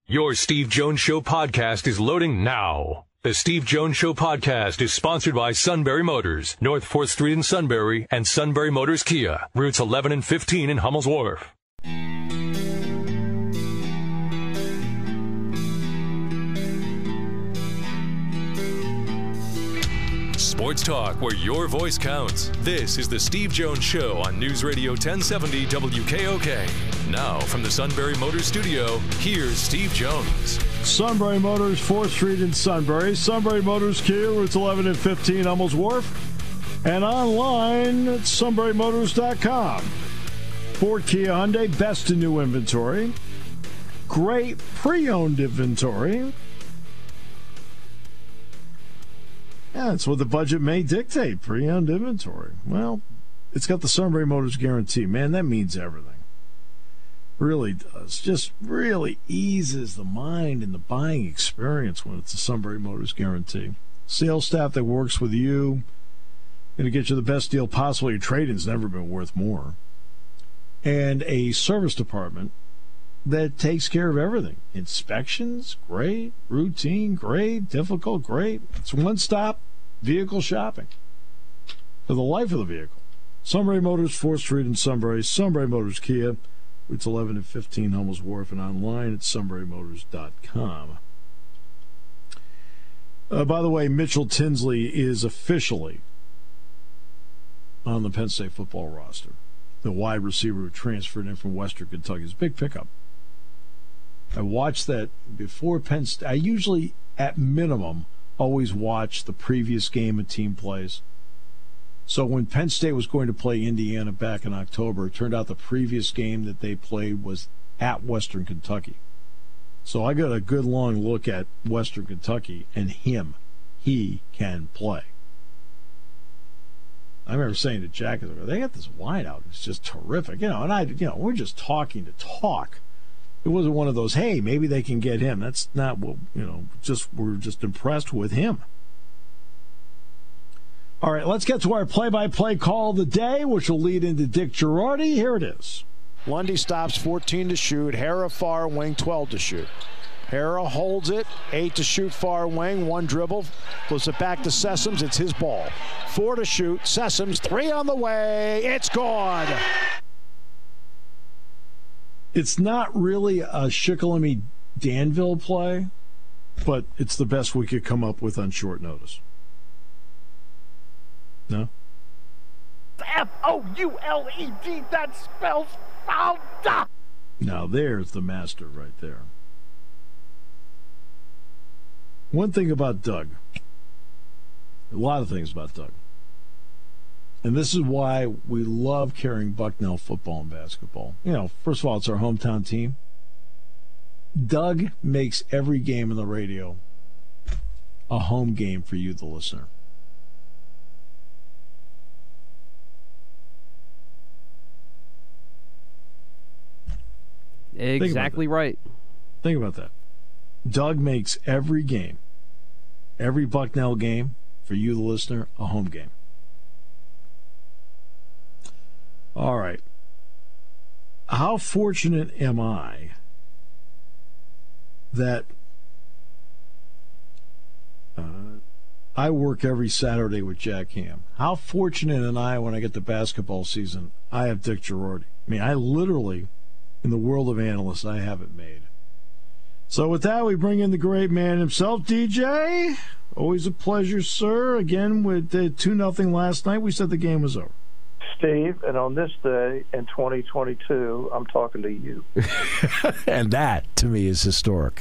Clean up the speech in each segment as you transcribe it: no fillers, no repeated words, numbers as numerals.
Your Steve Jones Show podcast is loading now. The Steve Jones Show podcast is sponsored by Sunbury Motors, North 4th Street in Sunbury, and Sunbury Motors Kia, routes 11 and 15 in Hummel's Wharf. Sports talk where your voice counts. This is the Steve Jones Show on News Radio 1070 WKOK. Now from the Sunbury Motors studio, here's Steve Jones. Sunbury Motors, 4th Street in Sunbury. Sunbury Motors Kia, routes 11 and 15, Hummel's Wharf. And online at sunburymotors.com. Ford, Kia, Hyundai, best in new inventory. Great pre-owned inventory. Yeah, that's what the budget may dictate, pre-owned inventory. Well, it's got the Sunbury Motors guarantee. Man, that means everything. Really does. Just really eases the mind and the buying experience when it's a Sunbury Motors guarantee. Sales staff that works with you, going to get you the best deal possible. Your trade-in's never been worth more. And a service department that takes care of everything. Inspections, great. Routine, great. Difficult, great. It's one-stop vehicle shopping for the life of the vehicle. Sunbury Motors, 4th Street in Sunbury. Sunbury Motors Kia, routes 11 and 15, Hummel's Wharf, and online at sunburymotors.com. By the way, Mitchell Tinsley is officially on the Penn State football roster. The wide receiver who transferred in from Western Kentucky. It's a big pickup. I watched that before Penn State. I usually, at minimum, always watch the previous game a team plays. So when Penn State was going to play Indiana back in October, it turned out the previous game that they played was at Western Kentucky. So I got a good long look at Western Kentucky and him. He can play. I remember saying to Jack, they got this wideout. It's just terrific. And we're just talking to talk. It wasn't one of those, hey, maybe they can get him. That's not what, we're just impressed with him. All right, let's get to our play-by-play call of the day, which will lead into Dick Girardi. Here it is. Lundy stops, 14 to shoot. Hara far wing, 12 to shoot. Hara holds it, 8 to shoot far wing, 1 dribble. Goes it back to Sessoms, it's his ball. 4 to shoot, Sessoms, 3 on the way, it's gone. It's not really a Shikellamy Danville play, but it's the best we could come up with on short notice. No? F-O-U-L-E-D, that spells fouled up. Now there's the master right there. One thing about Doug, a lot of things about Doug, and this is why we love carrying Bucknell football and basketball. First of all, it's our hometown team. Doug makes every game on the radio a home game for you, the listener. Exactly right. Think about that. Doug makes every game, every Bucknell game, for you, the listener, a home game. All right. How fortunate am I that I work every Saturday with Jack Ham? How fortunate am I when I get to basketball season, I have Dick Girardi? I mean, I literally, in the world of analysts, I have it made. So with that, we bring in the great man himself, DJ. Always a pleasure, sir. Again, with 2-0 last night, we said the game was over. Steve, and on this day in 2022, I'm talking to you. And that, to me, is historic.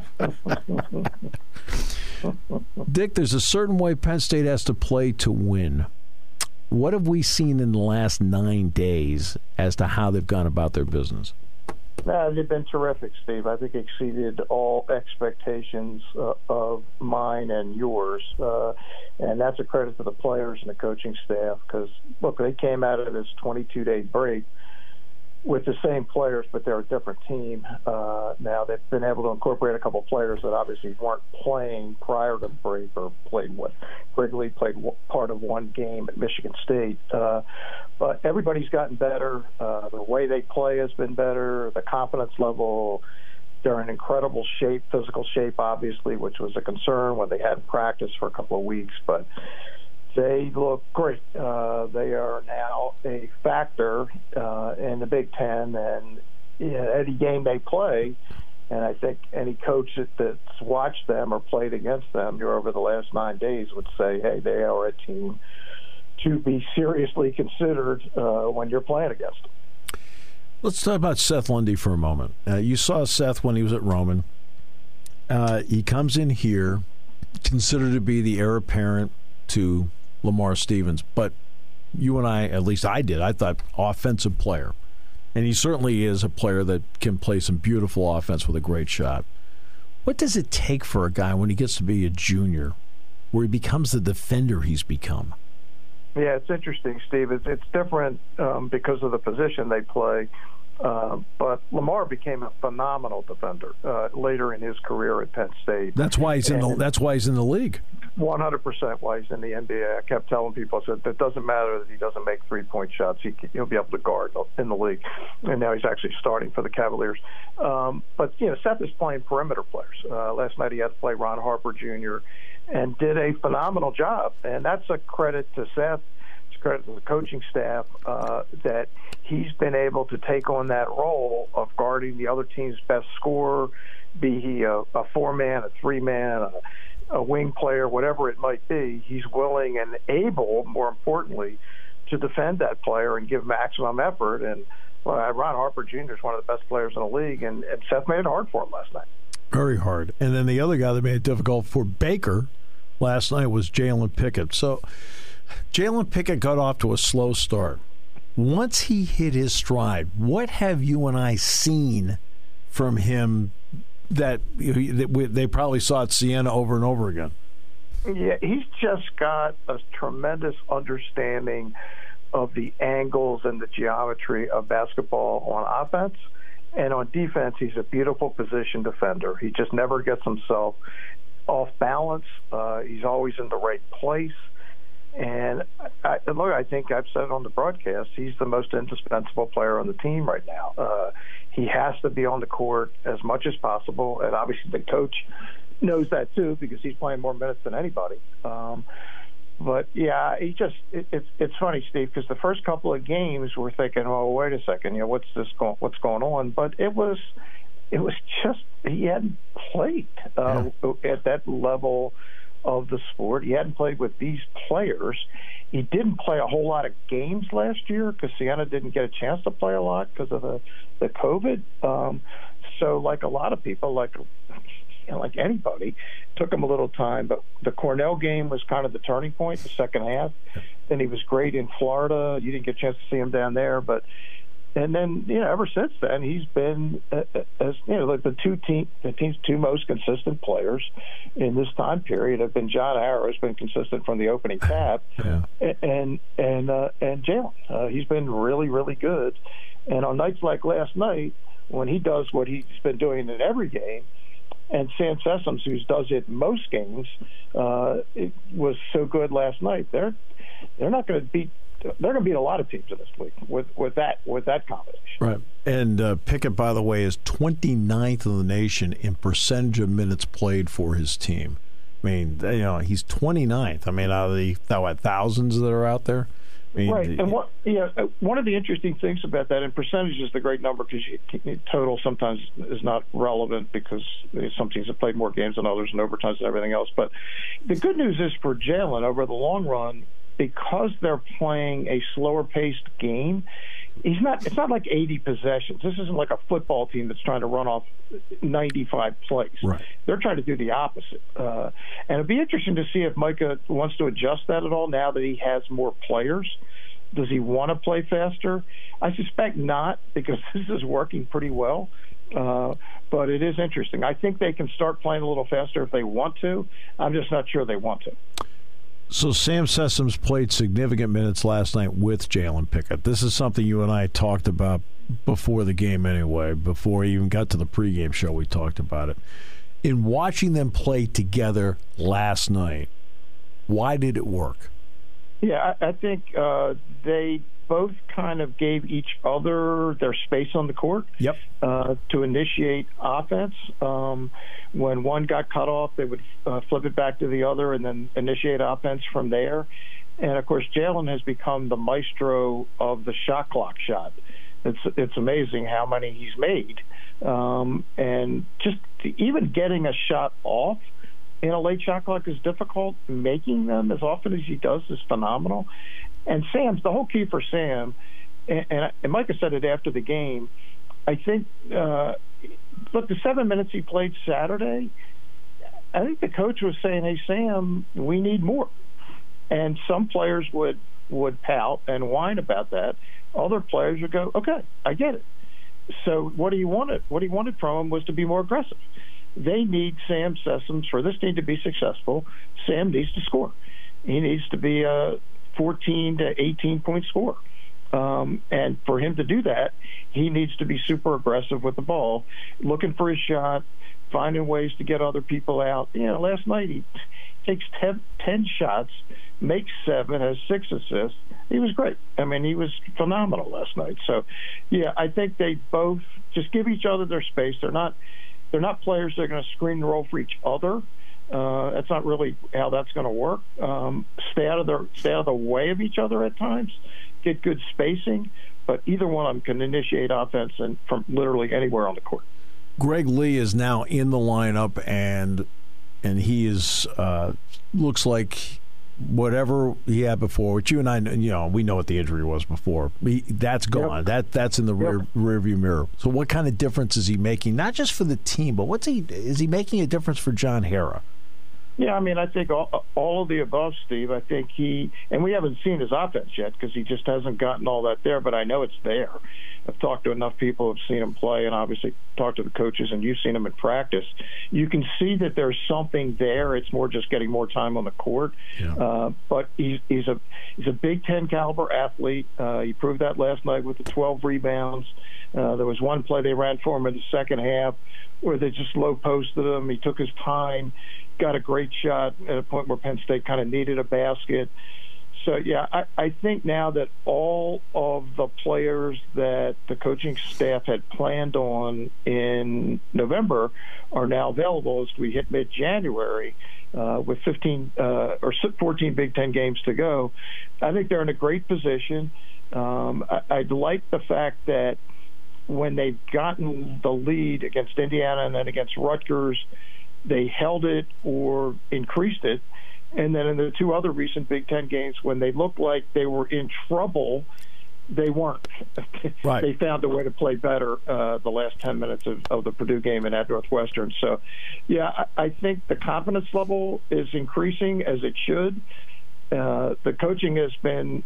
Dick, there's a certain way Penn State has to play to win. What have we seen in the last 9 days as to how they've gone about their business? They've been terrific, Steve. I think exceeded all expectations of mine and yours. And that's a credit to the players and the coaching staff because, look, they came out of this 22-day break with the same players, but they're a different team. Now they've been able to incorporate a couple of players that obviously weren't playing prior to the break or played with. Wrigley played part of one game at Michigan State. But everybody's gotten better. The way they play has been better. The confidence level They're in incredible shape, physical shape, obviously, which was a concern when they hadn't practiced for a couple of weeks. But they look great. They are now a factor in the Big Ten, and any game they play, and I think any coach that's watched them or played against them here over the last 9 days would say, hey, they are a team to be seriously considered when you're playing against them. Let's talk about Seth Lundy for a moment. You saw Seth when he was at Roman. He comes in here, considered to be the heir apparent to Lamar Stevens, but you and I, at least I did, I thought offensive player. And he certainly is a player that can play some beautiful offense with a great shot. What does it take for a guy when he gets to be a junior, where he becomes the defender he's become? Yeah, it's interesting, Steve. It's different because of the position they play. But Lamar became a phenomenal defender later in his career at Penn State. That's why he's in the league. 100% why he's in the NBA. I kept telling people, I said, it doesn't matter that he doesn't make three-point shots. He'll be able to guard in the league. And now he's actually starting for the Cavaliers. But, Seth is playing perimeter players. Last night he had to play Ron Harper Jr. and did a phenomenal job. And that's a credit to Seth. It's a credit to the coaching staff that he's been able to take on that role of guarding the other team's best scorer, be he a four-man, a three-man, a wing player, whatever it might be. He's willing and able, more importantly, to defend that player and give maximum effort. And Ron Harper Jr. is one of the best players in the league, and Seth made it hard for him last night. Very hard. And then the other guy that made it difficult for Baker last night was Jalen Pickett. So Jalen Pickett got off to a slow start. Once he hit his stride, what have you and I seen from him that they probably saw at Siena over and over again? Yeah, he's just got a tremendous understanding of the angles and the geometry of basketball on offense. And on defense, he's a beautiful position defender. He just never gets himself off balance. He's always in the right place. And I think I've said it on the broadcast, he's the most indispensable player on the team right now. He has to be on the court as much as possible, and obviously the coach knows that too because he's playing more minutes than anybody. But yeah, it's funny, Steve, because the first couple of games we're thinking, oh, wait a second, what's going on? But it was just he hadn't played at that level of the sport. He hadn't played with these players. He didn't play a whole lot of games last year because Siena didn't get a chance to play a lot because of the COVID. So like a lot of people, like anybody, took him a little time. But the Cornell game was kind of the turning point, the second half. Then he was great in Florida. You didn't get a chance to see him down there, but and then ever since then he's been like the team's two most consistent players in this time period have been John Harrow's been consistent from the opening tap, and Jalen. He's been really, really good. And on nights like last night, when he does what he's been doing in every game, and Sam Sessoms, who does it in most games, it was so good last night. They're not going to beat. They're going to beat a lot of teams in this league with that combination. Right. And Pickett, by the way, is 29th in the nation in percentage of minutes played for his team. I mean, he's 29th. I mean, out of the thousands that are out there. I mean, right. And one of the interesting things about that, and percentage is the great number because total sometimes is not relevant because some teams have played more games than others and overtimes and everything else. But the good news is for Jalen over the long run, because they're playing a slower-paced game, it's not like 80 possessions. This isn't like a football team that's trying to run off 95 plays. Right. They're trying to do the opposite. And it'd be interesting to see if Micah wants to adjust that at all now that he has more players. Does he want to play faster? I suspect not because this is working pretty well. But it is interesting. I think they can start playing a little faster if they want to. I'm just not sure they want to. So Sam Sessoms played significant minutes last night with Jalen Pickett. This is something you and I talked about before the game anyway. Before we even got to the pregame show, we talked about it. In watching them play together last night, why did it work? Yeah, I think they both kind of gave each other their space on the court. Yep. To initiate offense. When one got cut off, they would flip it back to the other and then initiate offense from there. And, of course, Jalen has become the maestro of the shot clock shot. It's amazing how many he's made. And just even getting a shot off in a late shot clock is difficult. Making them as often as he does is phenomenal. And Sam's the whole key for Sam, and Micah said it after the game, I think, look, the 7 minutes he played Saturday, I think the coach was saying, hey, Sam, we need more. And some players would pout and whine about that. Other players would go, okay, I get it. So what he wanted from him was to be more aggressive. They need Sam Sessoms for this team to be successful. Sam needs to score. He needs to be a 14 to 18-point scorer. And for him to do that, he needs to be super aggressive with the ball, looking for his shot, finding ways to get other people out. Last night he takes 10 shots, makes 7, has 6 assists. He was great. I mean, he was phenomenal last night. So, yeah, I think they both just give each other their space. They're not players that are going to screen and roll for each other. That's not really how that's going to work. Stay out of the way of each other at times. Get good spacing, but either one of them can initiate offense and from literally anywhere on the court. Greg Lee is now in the lineup, and he is looks like whatever he had before, which you and I, we know what the injury was before. That's gone. Yep. That's in the rearview mirror. So what kind of difference is he making, not just for the team, but is he making a difference for John Harrar? Yeah, I mean, I think all of the above, Steve. I think and we haven't seen his offense yet because he just hasn't gotten all that there, but I know it's there. I've talked to enough people who have seen him play and obviously talked to the coaches, and you've seen him in practice. You can see that there's something there. It's more just getting more time on the court. Yeah. But he's a Big Ten caliber athlete. He proved that last night with the 12 rebounds. There was one play they ran for him in the second half where they just low posted him. He took his time, got a great shot at a point where Penn State kind of needed a basket. So, yeah, I think now that all of the players that the coaching staff had planned on in November are now available as we hit mid-January with 15 or 14 Big Ten games to go. I think they're in a great position. I like the fact that when they've gotten the lead against Indiana and then against Rutgers, they held it or increased it. And then in the 2 other recent Big Ten games, when they looked like they were in trouble, they weren't. Right. They found a way to play better the last 10 minutes of the Purdue game and at Northwestern. So, yeah, I think the confidence level is increasing as it should. The coaching has been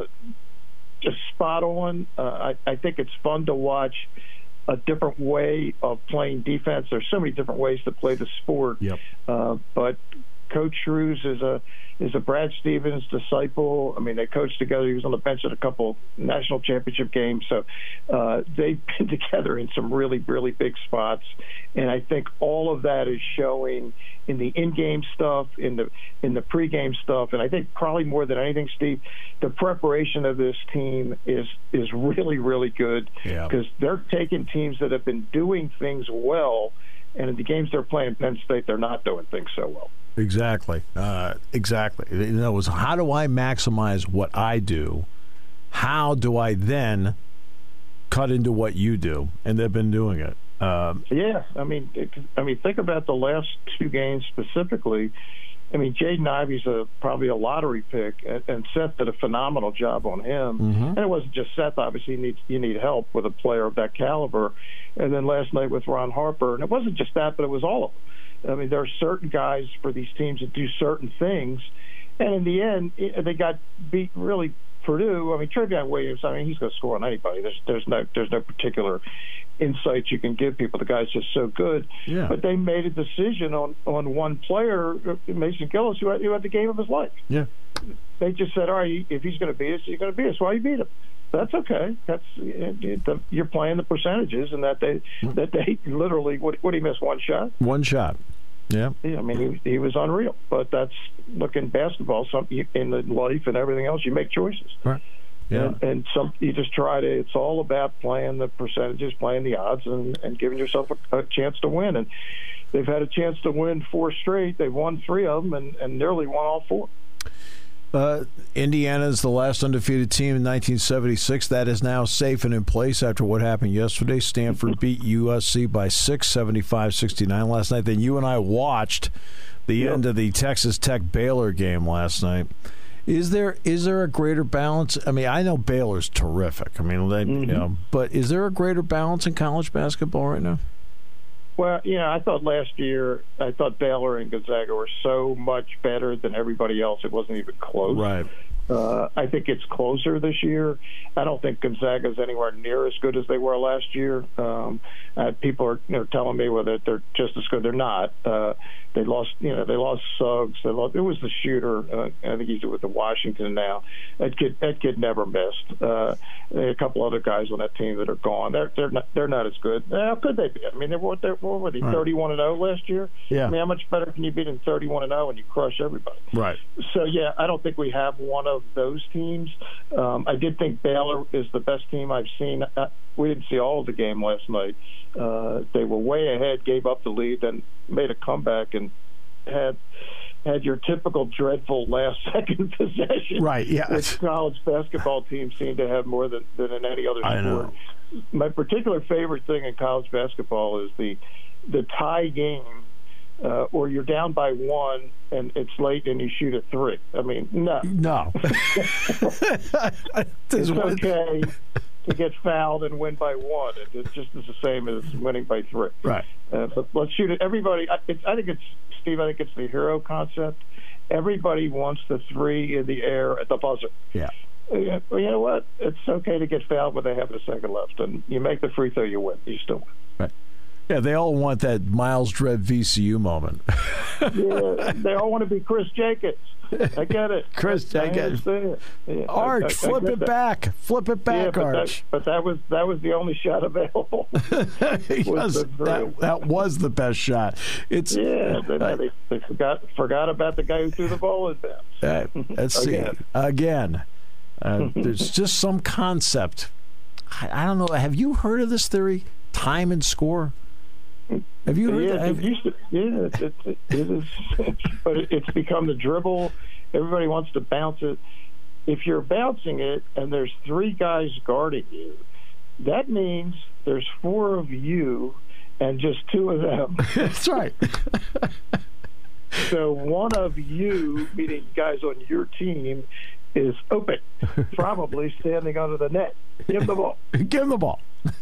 just spot on. I think it's fun to watch a different way of playing defense. There's so many different ways to play the sport. Yep. But Coach Shrews is a Brad Stevens disciple. I mean, they coached together. He was on the bench at a couple national championship games. So they've been together in some really, really big spots. And I think all of that is showing in the in-game stuff, in the pre-game stuff. And I think probably more than anything, Steve, the preparation of this team is really, really good because they're taking teams that have been doing things well, and in the games they're playing Penn State, they're not doing things so well. Exactly. Exactly. In other words, how do I maximize what I do? How do I then cut into what you do? And they've been doing it. Yeah. I mean, think about the last 2 games specifically. I mean, Jaden Ivey's probably a lottery pick, and Seth did a phenomenal job on him. Mm-hmm. And it wasn't just Seth. Obviously, you need help with a player of that caliber. And then last night with Ron Harper, and it wasn't just that, but it was all of them. I mean, there are certain guys for these teams that do certain things, and in the end, they got beat really Purdue. I mean, Trevion Williams. I mean, he's going to score on anybody. There's no particular insights you can give people. The guy's just so good. Yeah. But they made a decision on one player, Mason Gillis, who had the game of his life. Yeah. They just said, all right, if he's going to beat us, he's going to beat us. Why you beat him? That's okay. You're playing the percentages, and that they literally what he missed, one shot. One shot. Yeah. I mean, he was unreal. But that's in basketball, in the life and everything else. You make choices. Right. Yeah. And some you just try to. It's all about playing the percentages, playing the odds, and giving yourself a chance to win. And they've had a chance to win 4 straight. They've won 3 of them, and nearly won all 4. Indiana is the last undefeated team in 1976. That is now safe and in place after what happened yesterday. Stanford beat USC by 6, 75-69 last night. Then you and I watched the end of the Texas Tech Baylor game last night. Is there a greater balance? I mean, I know Baylor's terrific. I mean, you know, but is there a greater balance in college basketball right now? Well, I thought last year, Baylor and Gonzaga were so much better than everybody else. It wasn't even close. Right. I think it's closer this year. I don't think Gonzaga's anywhere near as good as they were last year. People are telling me whether they're just as good. They're not. They lost Suggs. It was the shooter. I think he's with the Washington now. That kid never missed. A couple other guys on that team that are gone. They're not as good. How could they be? I mean, what were they? 31-0 last year. Yeah. I mean, how much better can you be than 31-0 when you crush everybody? Right. So yeah, I don't think we have one of those teams. I did think Baylor is the best team I've seen. We didn't see all of the game last night. They were way ahead, gave up the lead, then made a comeback and had your typical dreadful last-second possession. Right, yeah. Which college basketball teams seem to have more than in any other sport. I know. My particular favorite thing in college basketball is the tie game, or you're down by 1 and it's late and you shoot a 3. I mean, no. It's okay to get fouled and win by 1. It's just the same as winning by 3. Right. But let's shoot it. Everybody, I think it's the hero concept. Everybody wants the 3 in the air at the buzzer. Yeah. Well, you know what? It's okay to get fouled when they have a second left, and you make the free throw, you win. You still win. Right. Yeah, they all want that Miles Dredd VCU moment. Yeah, they all want to be Chris Jacobs. I get it. I get it. Yeah, Arch, flip it back, Arch. But that was the only shot available. That was the best shot. They forgot about the guy who threw the ball in bounds. Let's see again. There's just some concept. I don't know. Have you heard of this theory? Time and score. Have you heard that? It is. But it's become the dribble. Everybody wants to bounce it. If you're bouncing it and there's 3 guys guarding you, that means there's 4 of you and just 2 of them. That's right. So one of you, meaning guys on your team, is open, probably standing under the net. Give him the ball. Give him the ball.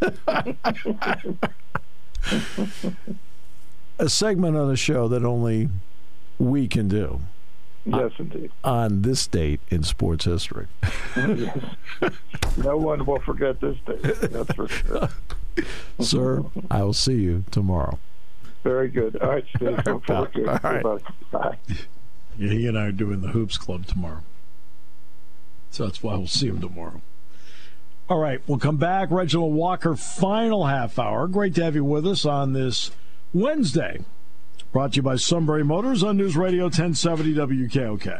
A segment on the show that only we can do. Yes, indeed. On this date in sports history. Yes. No one will forget this date. That's for sure. Sir, I will see you tomorrow. Very good. All right, Steve. Look forward to it. All right. Bye. Yeah, he and I are doing the Hoops Club tomorrow. So that's why we'll see him tomorrow. All right, we'll come back. Reginald Walker, final half hour. Great to have you with us on this Wednesday. Brought to you by Sunbury Motors on News Radio 1070 WKOK.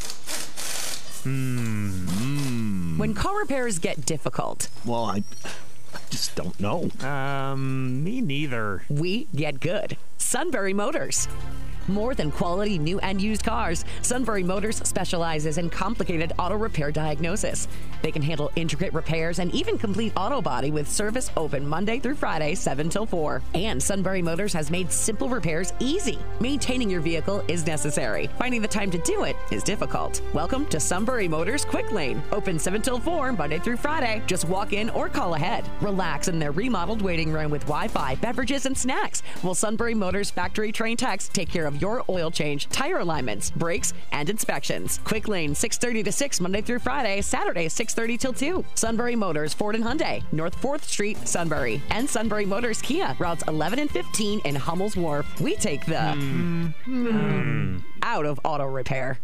When car repairs get difficult. Well, I just don't know. Me neither. We get good. Sunbury Motors. More than quality new and used cars, Sunbury Motors specializes in complicated auto repair diagnosis. They can handle intricate repairs and even complete auto body with service open Monday through Friday, 7 till 4. And Sunbury Motors has made simple repairs easy. Maintaining your vehicle is necessary. Finding the time to do it is difficult. Welcome to Sunbury Motors Quick Lane. Open 7 till 4, Monday through Friday. Just walk in or call ahead. Relax in their remodeled waiting room with Wi-Fi, beverages, and snacks. While Sunbury Motors factory trained techs take care of your oil change, tire alignments, brakes, and inspections. Quick Lane, 6:30 to 6, Monday through Friday, Saturday, 6:30 till 2. Sunbury Motors, Ford and Hyundai, North 4th Street, Sunbury. And Sunbury Motors Kia, routes 11 and 15 in Hummel's Wharf. We take the out of auto repair.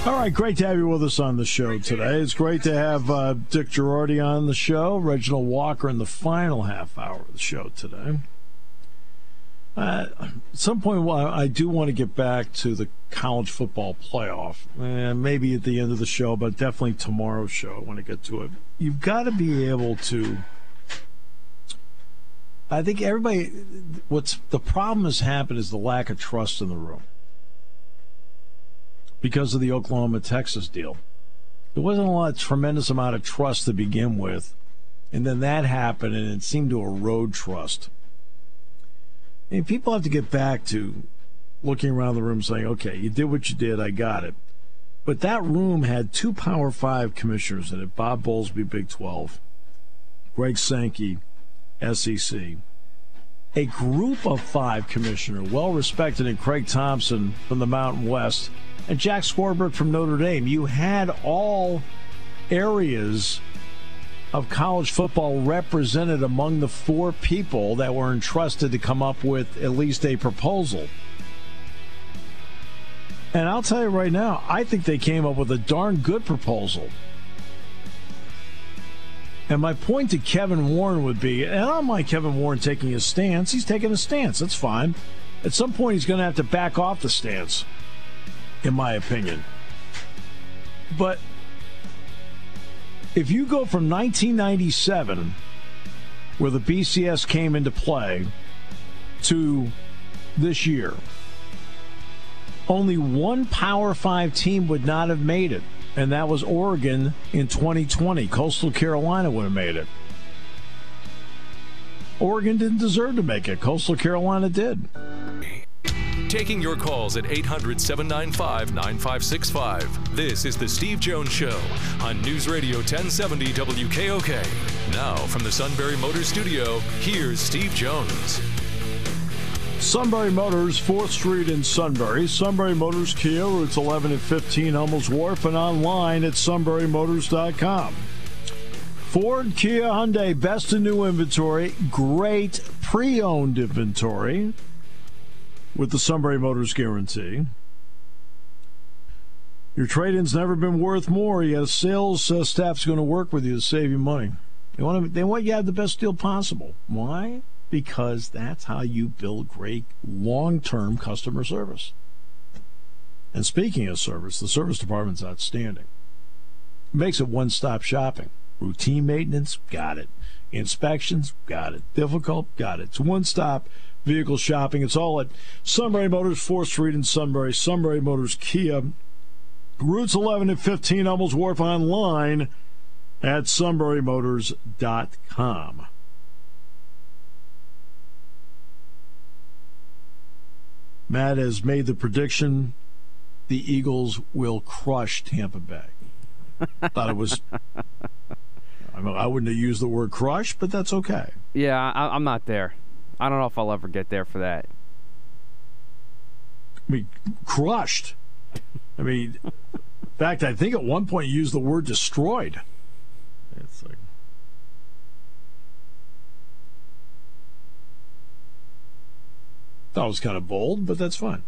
All right, great to have you with us on the show today. It's great to have Dick Girardi on the show, Reginald Walker in the final half hour of the show today. At some point, I do want to get back to the college football playoff, and maybe at the end of the show, but definitely tomorrow's show. I want to get to it. You've got to be able to. I think everybody. What's the problem has happened is the lack of trust in the room. Because of the Oklahoma-Texas deal. There wasn't a tremendous amount of trust to begin with, and then that happened, and it seemed to erode trust. And people have to get back to looking around the room saying, okay, you did what you did, I got it. But that room had 2 Power 5 commissioners in it, Bob Bowlesby, Big 12, Greg Sankey, SEC. A group of 5 commissioners, well-respected, in Craig Thompson from the Mountain West, and Jack Swarbrick from Notre Dame. You had all areas of college football represented among the 4 people that were entrusted to come up with at least a proposal. And I'll tell you right now, I think they came up with a darn good proposal. And my point to Kevin Warren would be, and I don't mind Kevin Warren taking his stance. He's taking a stance. That's fine. At some point, he's going to have to back off the stance, in my opinion. But if you go from 1997, where the BCS came into play, to this year, only 1 Power 5 team would not have made it, and that was Oregon in 2020. Coastal Carolina would have made it. Oregon didn't deserve to make it. Coastal Carolina did. Taking your calls at 800-795-9565. This is the Steve Jones Show on News Radio 1070 WKOK. Now from the Sunbury Motors Studio, here's Steve Jones. Sunbury Motors, 4th Street in Sunbury. Sunbury Motors Kia, routes 11 and 15 Hummels Wharf, and online at sunburymotors.com. Ford, Kia, Hyundai, best in new inventory, great pre-owned inventory with the Sunbury Motors guarantee. Your trade-in's never been worth more. You got a sales staff's going to work with you to save you money. They want you to have the best deal possible. Why? Because that's how you build great long-term customer service. And speaking of service, the service department's outstanding. It makes it one-stop shopping. Routine maintenance, got it. Inspections, got it. Difficult, got it. It's one-stop vehicle shopping. It's all at Sunbury Motors, 4th Street in Sunbury. Sunbury Motors Kia, routes 11 and 15 Hummels Wharf, online at sunburymotors.com. Matt has made the prediction the Eagles will crush Tampa Bay. Thought it was... I wouldn't have used the word crush, but that's okay. Yeah, I'm not there. I don't know if I'll ever get there for that. I mean, crushed. I mean, in fact, I think at one point you used the word destroyed. It's like... That was kind of bold, but that's fine.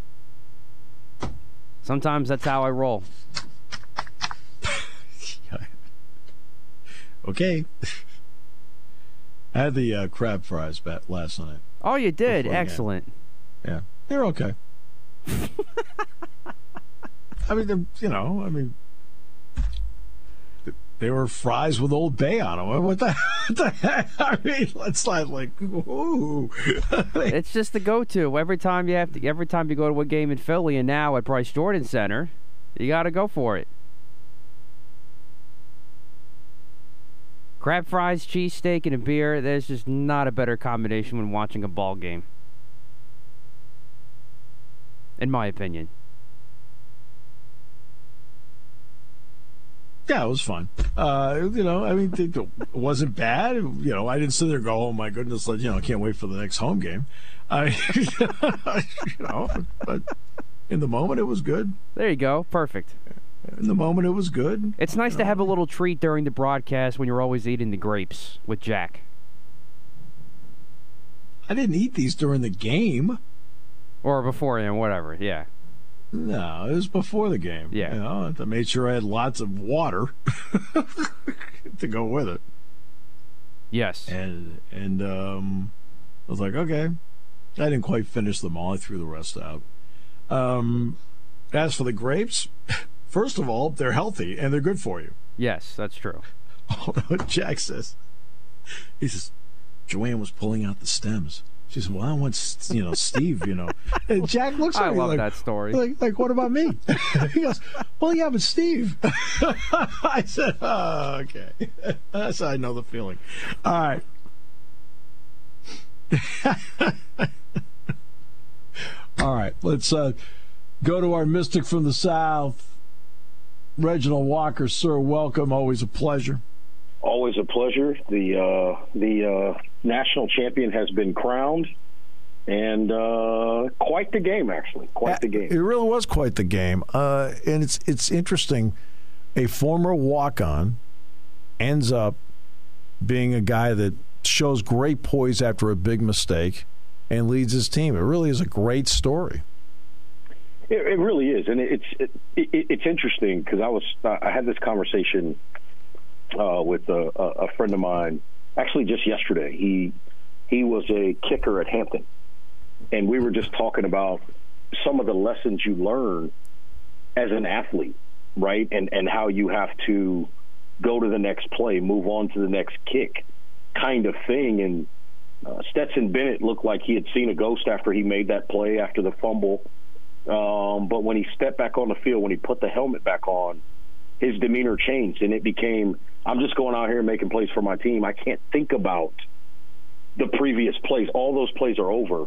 Sometimes that's how I roll. Okay. I had the crab fries last night. Oh, you did? Excellent. Yeah. They're okay. I mean, they were fries with Old Bay on them. What the heck? I mean, it's not like, ooh. It's just the go-to. Every time you go to a game in Philly, and now at Bryce Jordan Center, you got to go for it. Crab fries, cheesesteak, and a beer, there's just not a better combination when watching a ball game. In my opinion. Yeah, it was fun. It wasn't bad. I didn't sit there and go, oh, my goodness, I can't wait for the next home game. But in the moment, it was good. There you go. Perfect. In the moment, it was good. It's nice to have a little treat during the broadcast when you're always eating the grapes with Jack. I didn't eat these during the game. Or before, whatever, yeah. No, it was before the game. Yeah. You know, I made sure I had lots of water to go with it. Yes. And I was like, okay. I didn't quite finish them all. I threw the rest out. As for the grapes, first of all, they're healthy and they're good for you. Yes, that's true. Jack says, he says, Joanne was pulling out the stems. She said, well, I want, Steve, And Jack looks at me I love like, that story. Like, what about me? He goes, well, yeah, but Steve. I said, oh, okay. That's how I know the feeling. All right. All right, let's go to our mystic from the South, Reginald Walker. Sir, welcome. Always a pleasure. Always a pleasure. The national champion has been crowned, and quite the game, actually. Quite the game. It really was quite the game. And it's interesting. A former walk-on ends up being a guy that shows great poise after a big mistake and leads his team. It really is a great story. It really is, and it's interesting because I had this conversation with a friend of mine actually just yesterday. He was a kicker at Hampton, and we were just talking about some of the lessons you learn as an athlete, right? And how you have to go to the next play, move on to the next kick kind of thing. And Stetson Bennett looked like he had seen a ghost after he made that play after the fumble. But when he stepped back on the field, when he put the helmet back on, his demeanor changed, and it became, I'm just going out here and making plays for my team. I can't think about the previous plays. All those plays are over.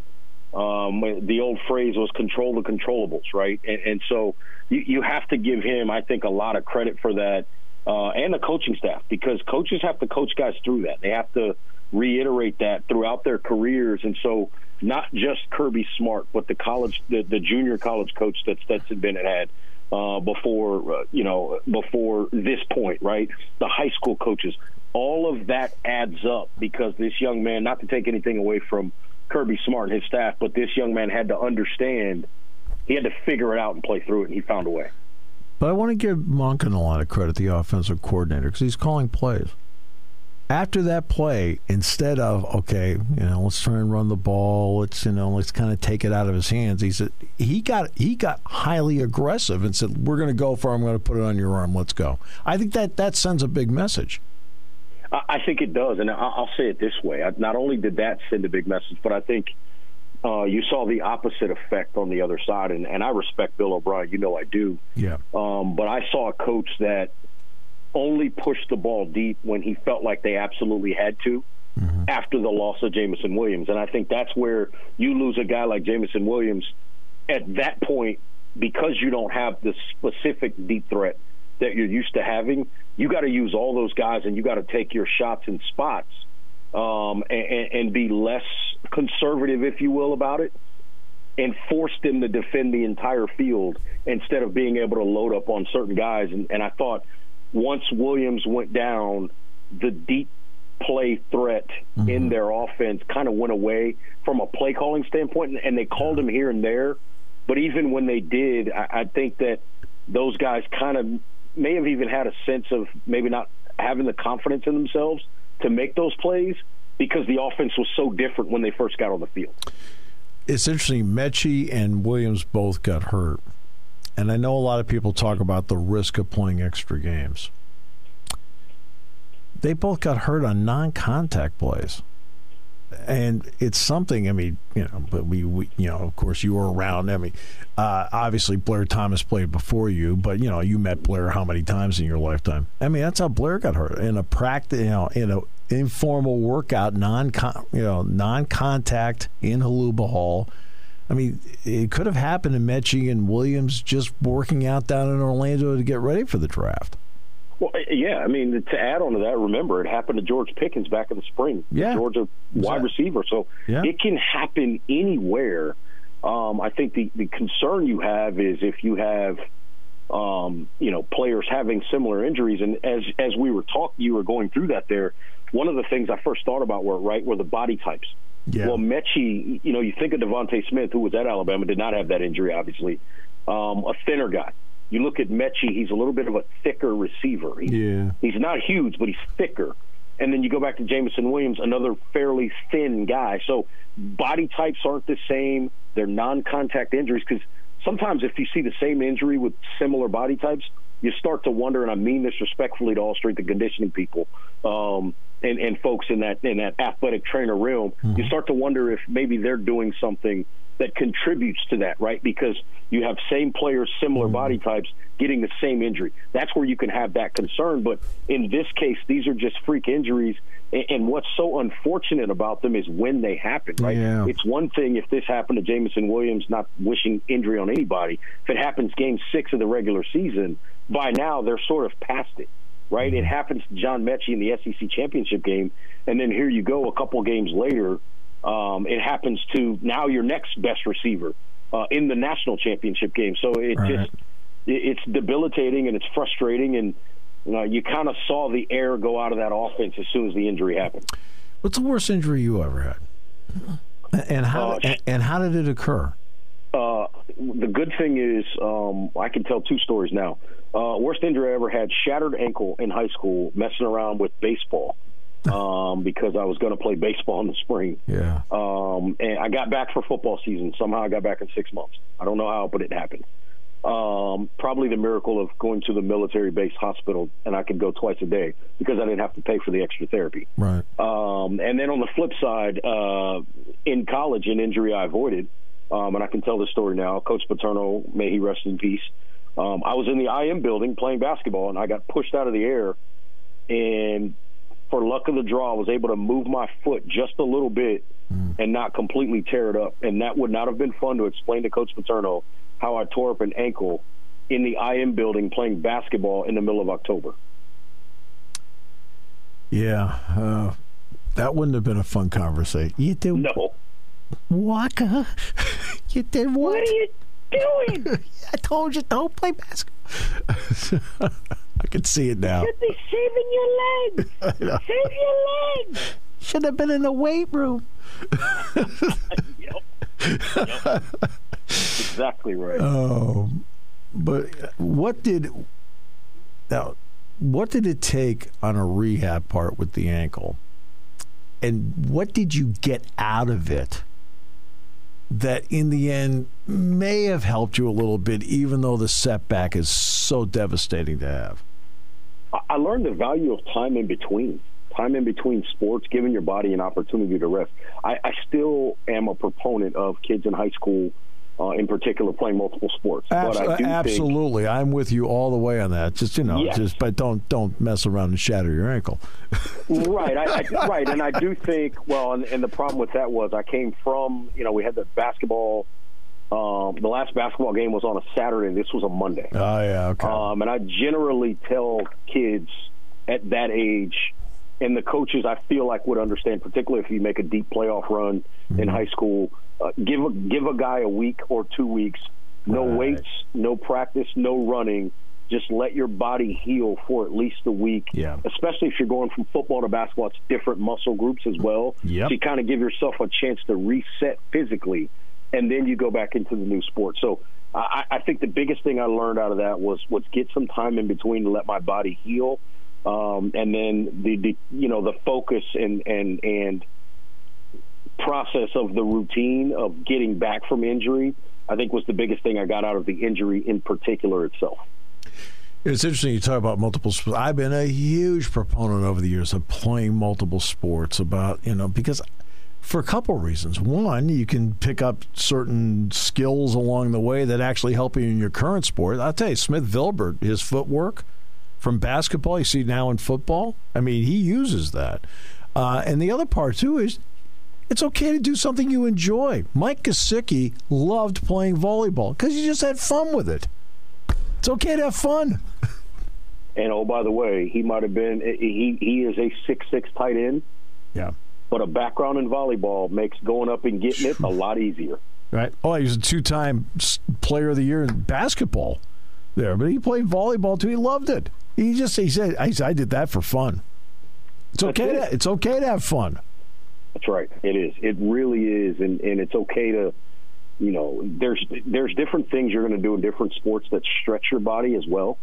The old phrase was control the controllables, right? And so you have to give him, I think, a lot of credit for that, and the coaching staff, because coaches have to coach guys through that. They have to reiterate that throughout their careers. And so not just Kirby Smart, but the junior college coach that Stetson Bennett had before this point, right? The high school coaches, all of that adds up, because this young man, not to take anything away from Kirby Smart and his staff, but this young man had to understand, he had to figure it out and play through it, and he found a way. But I want to give Monken a lot of credit, the offensive coordinator, because he's calling plays. After that play, instead of, okay, let's try and run the ball, let's kind of take it out of his hands, he got highly aggressive and said, we're going to go for it, I'm going to put it on your arm, let's go. I think that sends a big message. I think it does, and I'll say it this way. Not only did that send a big message, but I think you saw the opposite effect on the other side, and I respect Bill O'Brien, I do. Yeah. But I saw a coach that only pushed the ball deep when he felt like they absolutely had to, after the loss of Jamison Williams. And I think that's where you lose a guy like Jamison Williams at that point, because you don't have the specific deep threat that you're used to having. You got to use all those guys, and you got to take your shots in spots, and be less conservative, if you will, about it, and force them to defend the entire field instead of being able to load up on certain guys. And I thought, once Williams went down, the deep play threat in their offense kind of went away from a play calling standpoint, and they called him here and there. But even when they did, I think that those guys kind of may have even had a sense of maybe not having the confidence in themselves to make those plays, because the offense was so different when they first got on the field. It's interesting, Mechie and Williams both got hurt. And I know a lot of people talk about the risk of playing extra games. They both got hurt on non-contact plays. And it's something, but we of course, you were around. Obviously Blair Thomas played before you, but, you met Blair how many times in your lifetime? That's how Blair got hurt. In a practice, in an informal workout, non-contact in Haluba Hall. It could have happened to Mechie and Williams just working out down in Orlando to get ready for the draft. Well, yeah, to add on to that, remember, it happened to George Pickens back in the spring. Yeah. Georgia wide receiver. So It can happen anywhere. I think the concern you have is if you have, players having similar injuries. And as we were talking, you were going through that there, one of the things I first thought about were the body types. Yeah. Well, Mechie, you think of Devontae Smith, who was at Alabama, did not have that injury, obviously. a thinner guy. You look at Mechie, he's a little bit of a thicker receiver. He's not huge, but he's thicker. And then you go back to Jameson Williams, another fairly thin guy. So body types aren't the same. They're non-contact injuries, because sometimes if you see the same injury with similar body types, you start to wonder, and I mean this respectfully to all strength and conditioning people and folks in that athletic trainer realm, you start to wonder if maybe they're doing something that contributes to that, right? Because you have same players, similar body types getting the same injury. That's where you can have that concern. But in this case, these are just freak injuries. And what's so unfortunate about them is when they happen, right? Yeah. It's one thing if this happened to Jameson Williams, not wishing injury on anybody. If it happens game 6 of the regular season, by now they're sort of past it, right? It happens to John Mechie in the SEC championship game, and then here you go a couple games later, it happens to now your next best receiver in the national championship game. So it's debilitating and it's frustrating, and you kind of saw the air go out of that offense as soon as the injury happened. What's the worst injury you ever had? And how did it occur? The good thing is I can tell 2 stories now. Worst injury I ever had, shattered ankle in high school messing around with baseball because I was going to play baseball in the spring. Yeah. And I got back for football season. Somehow I got back in 6 months. I don't know how, but it happened. Probably the miracle of going to the military-based hospital, and I could go twice a day because I didn't have to pay for the extra therapy. Right. And then on the flip side, in college, an injury I avoided, and I can tell this story now. Coach Paterno, may he rest in peace. I was in the IM building playing basketball, and I got pushed out of the air, and for luck of the draw, I was able to move my foot just a little bit and not completely tear it up. And that would not have been fun to explain to Coach Paterno how I tore up an ankle in the IM building playing basketball in the middle of October. Yeah, that wouldn't have been a fun conversation. You did no. Waka. You did what? What are you doing? I told you, don't play basketball. I can see it now. You should be saving your legs. Save your legs. Should have been in the weight room. Yep. Exactly right. Oh, but what did it take on a rehab part with the ankle, and what did you get out of it that in the end may have helped you a little bit, even though the setback is so devastating to have? I learned the value of time in between sports, giving your body an opportunity to rest. I still am a proponent of kids in high school, in particular, playing multiple sports. But I do absolutely, I'm with you all the way on that. Yes. But don't mess around and shatter your ankle. Right, right, and I do think. Well, and the problem with that was I came from. We had the basketball. The last basketball game was on a Saturday. This was a Monday. Oh yeah, okay. And I generally tell kids at that age, and the coaches I feel like would understand, particularly if you make a deep playoff run in high school, give a guy a week or 2 weeks, no weights, no practice, no running. Just let your body heal for at least a week. Yeah. Especially if you're going from football to basketball, it's different muscle groups as well. Yep. So you kind of give yourself a chance to reset physically, and then you go back into the new sport. So I think the biggest thing I learned out of that was get some time in between to let my body heal. And then the focus and process of the routine of getting back from injury, I think was the biggest thing I got out of the injury in particular itself. It's interesting you talk about multiple sports. I've been a huge proponent over the years of playing multiple sports because for a couple of reasons. One, you can pick up certain skills along the way that actually help you in your current sport. I'll tell you, Smith Vilbert, his footwork from basketball, you see now in football, I mean, he uses that. And the other part, too, is it's okay to do something you enjoy. Mike Gesicki loved playing volleyball because he just had fun with it. It's okay to have fun. And, oh, by the way, he might have been he is a 6'6" tight end. Yeah. But a background in volleyball makes going up and getting it a lot easier. Right. Oh, he was a 2-time player of the year in basketball there. But he played volleyball, too. He loved it. He said, I did that for fun. It's okay to have fun. That's right. It is. It really is. And it's okay to there's different things you're going to do in different sports that stretch your body as well.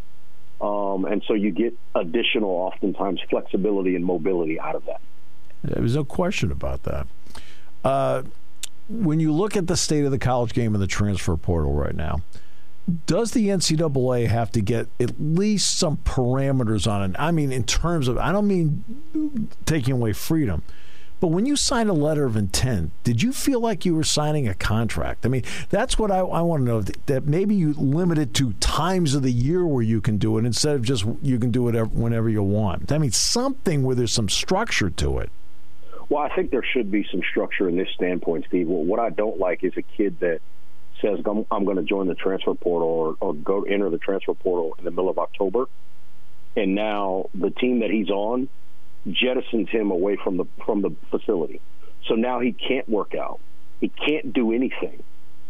And so you get additional, oftentimes, flexibility and mobility out of that. There's no question about that. When you look at the state of the college game and the transfer portal right now, does the NCAA have to get at least some parameters on it? I mean, in terms of, I don't mean taking away freedom, but when you sign a letter of intent, did you feel like you were signing a contract? I mean, that's what I want to know, that maybe you limit it to times of the year where you can do it instead of just you can do it whenever you want. I mean, something where there's some structure to it. Well, I think there should be some structure in this standpoint, Steve. Well, what I don't like is a kid that says, I'm going to join the transfer portal or go enter the transfer portal in the middle of October, and now the team that he's on jettisons him away from the facility. So now he can't work out. He can't do anything.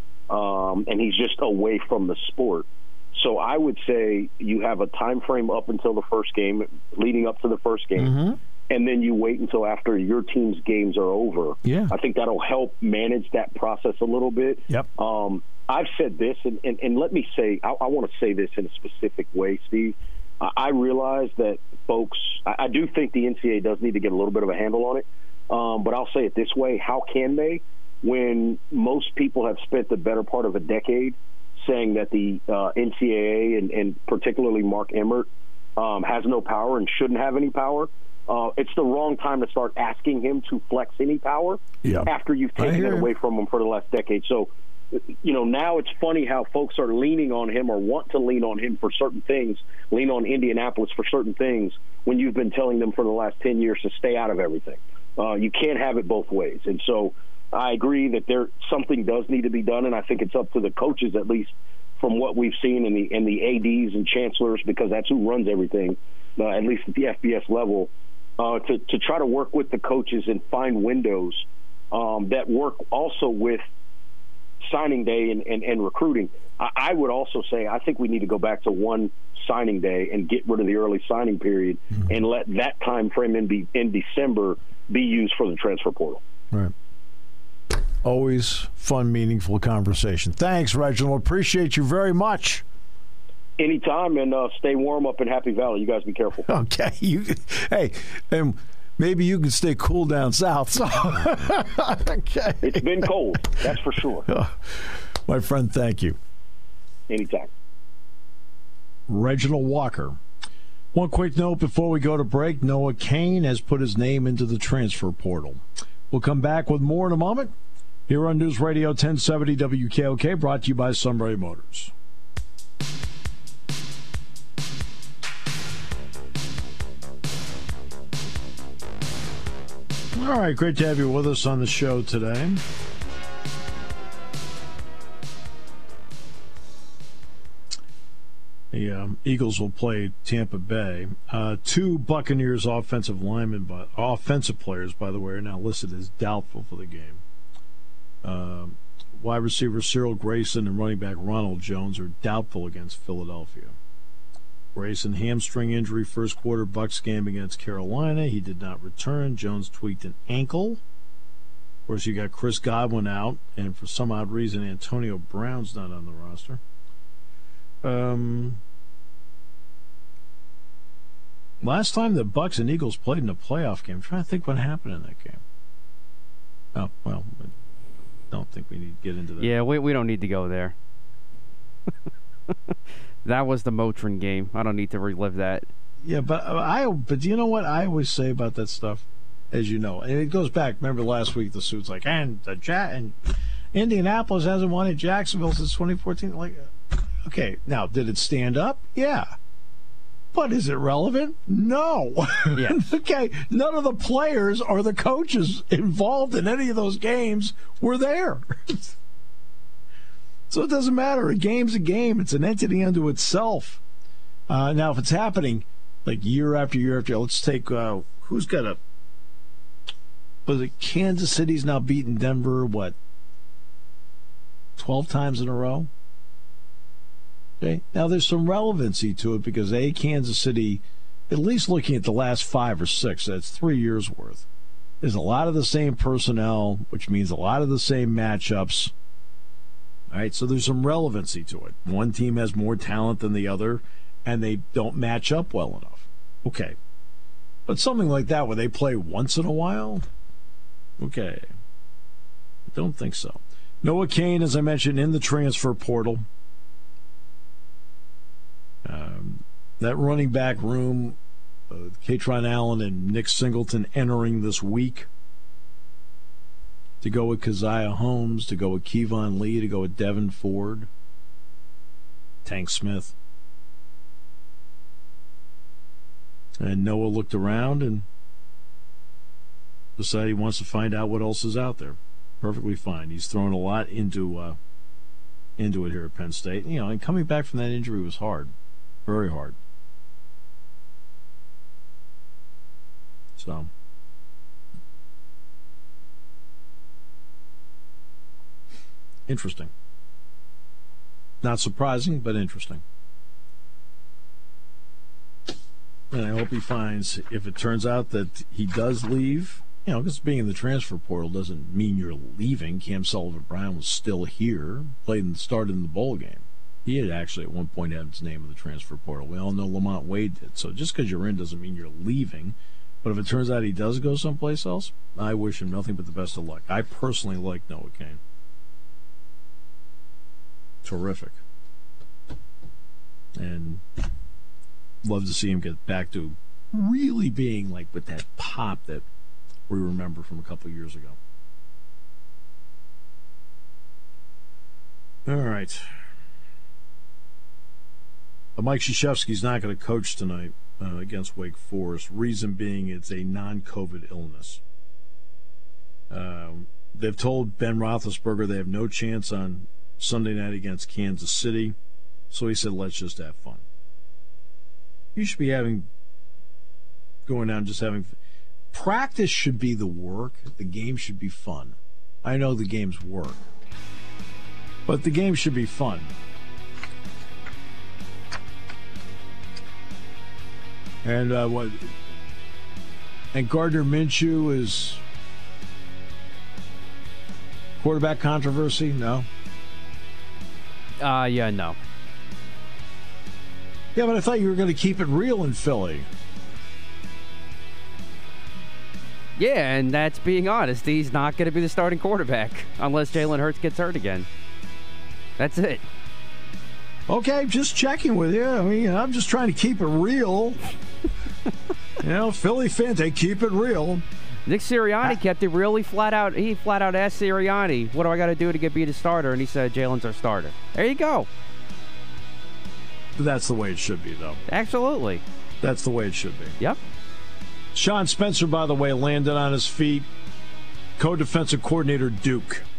And he's just away from the sport. So I would say you have a time frame up until the first game, leading up to the first game. Mm-hmm. And then you wait until after your team's games are over. Yeah. I think that'll help manage that process a little bit. Yep. I've said this, and let me say, I want to say this in a specific way, Steve. I realize that folks, I do think the NCAA does need to get a little bit of a handle on it. But I'll say it this way. How can they, when most people have spent the better part of a decade saying that the NCAA and particularly Mark Emmert has no power and shouldn't have any power? It's the wrong time to start asking him to flex any power after you've taken it away from him for the last decade. So, now it's funny how folks are leaning on him or want to lean on him for certain things, lean on Indianapolis for certain things, when you've been telling them for the last 10 years to stay out of everything. You can't have it both ways. And so I agree that something does need to be done, and I think it's up to the coaches, at least from what we've seen in the ADs and chancellors, because that's who runs everything, at least at the FBS level, to try to work with the coaches and find windows that work also with signing day and recruiting. I would also say I think we need to go back to one signing day and get rid of the early signing period and let that time frame in December be used for the transfer portal. Right. Always fun, meaningful conversation. Thanks, Reginald. Appreciate you very much. Anytime, and stay warm up in Happy Valley. You guys be careful. Okay. Hey, and maybe you can stay cool down south. So. Okay. It's been cold, that's for sure. My friend, thank you. Anytime. Reginald Walker. One quick note before we go to break. Noah Cain has put his name into the transfer portal. We'll come back with more in a moment here on News Radio 1070 WKOK, brought to you by Sunbury Motors. All right, great to have you with us on the show today. The Eagles will play Tampa Bay. Two Buccaneers offensive players, by the way, are now listed as doubtful for the game. Wide receiver Cyril Grayson and running back Ronald Jones are doubtful against Philadelphia. Grayson, hamstring injury first quarter Bucs game against Carolina. He did not return. Jones tweaked an ankle. Of course, you got Chris Godwin out, and for some odd reason, Antonio Brown's not on the roster. Last time the Bucs and Eagles played in a playoff game, I'm trying to think what happened in that game. Oh, well, I don't think we need to get into that. Yeah, we don't need to go there. That was the Motrin game. I don't need to relive that. Yeah, but you know what I always say about that stuff, as you know, and it goes back. Remember last week the suit's like, and Indianapolis hasn't won at Jacksonville since 2014. Like, okay, now did it stand up? Yeah. But is it relevant? No. Yes. Okay, none of the players or the coaches involved in any of those games were there. So it doesn't matter. A game's a game. It's an entity unto itself. Now, if it's happening like year after year after year, let's take who's got a. Was it Kansas City's now beaten Denver, 12 times in a row? Okay. Now, there's some relevancy to it because, Kansas City, at least looking at the last 5 or 6, that's 3 years' worth. There's a lot of the same personnel, which means a lot of the same matchups. All right, so there's some relevancy to it. One team has more talent than the other, and they don't match up well enough. Okay. But something like that where they play once in a while? Okay. I don't think so. Noah Cain, as I mentioned, in the transfer portal. That running back room, Katron Allen and Nick Singleton entering this week. To go with Keziah Holmes, to go with Kevon Lee, to go with Devin Ford, Tank Smith. And Noah looked around and decided he wants to find out what else is out there. Perfectly fine. He's thrown a lot into it here at Penn State. You know, and coming back from that injury was hard, very hard. So, interesting. Not surprising, but interesting. And I hope he finds, if it turns out that he does leave, you know, because being in the transfer portal doesn't mean you're leaving. Cam Sullivan-Brown was still here, started in the bowl game. He had actually at one point had his name in the transfer portal. We all know Lamont Wade did. So just because you're in doesn't mean you're leaving. But if it turns out he does go someplace else, I wish him nothing but the best of luck. I personally like Noah Cain. Terrific. And love to see him get back to really being like with that pop that we remember from a couple of years ago. All right. Mike Krzyzewski's not going to coach tonight against Wake Forest. Reason being it's a non-COVID illness. They've told Ben Roethlisberger they have no chance on Sunday night against Kansas City. So he said, let's just have fun. You should be going down just having practice should be the work. The game should be fun. I know the game's work, but the game should be fun. And and Gardner Minshew is quarterback controversy? No. Yeah, no. Yeah, but I thought you were going to keep it real in Philly. Yeah, and that's being honest. He's not going to be the starting quarterback unless Jalen Hurts gets hurt again. That's it. Okay, just checking with you. I mean, I'm just trying to keep it real. You know, Philly fans, they keep it real. Nick Sirianni kept it real. He flat out asked Sirianni, what do I got to do to be the starter? And he said, Jalen's our starter. There you go. That's the way it should be, though. Absolutely. That's the way it should be. Yep. Sean Spencer, by the way, landed on his feet. Co-defensive coordinator, Duke.